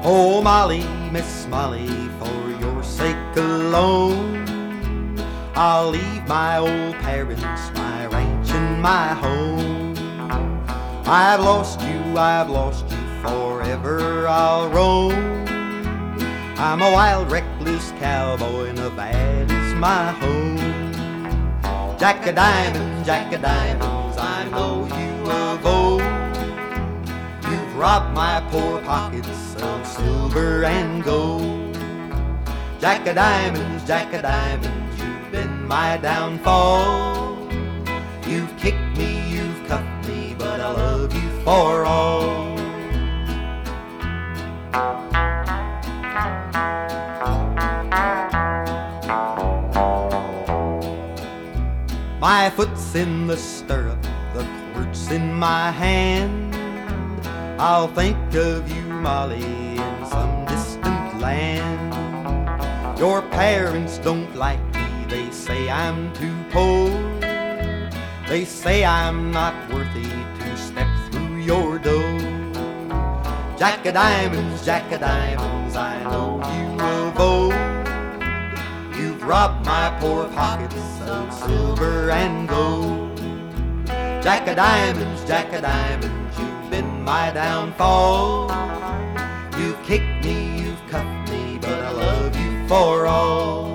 Oh, Molly, Miss Molly, for your sake alone, I'll leave my old parents, my ranch and my home. I've lost you forever, I'll roam. I'm a wild, reckless cowboy, Nevada's my home. Jack of diamonds, I know you of old. You've robbed my poor pockets of silver and gold. Jack of diamonds, you've been my downfall. You've kicked me, you've cuffed me, but I love you for all. My foot's in the stirrup, the quirt's in my hand. I'll think of you, Molly, in some distant land. Your parents don't like me, they say I'm too poor. They say I'm not worthy to step through your door. Jack of diamonds, I know you of old. You've robbed my poor pockets of silver and gold. Jack of diamonds, you've been my downfall. You've kicked me, you've cuffed me, but I love you for all.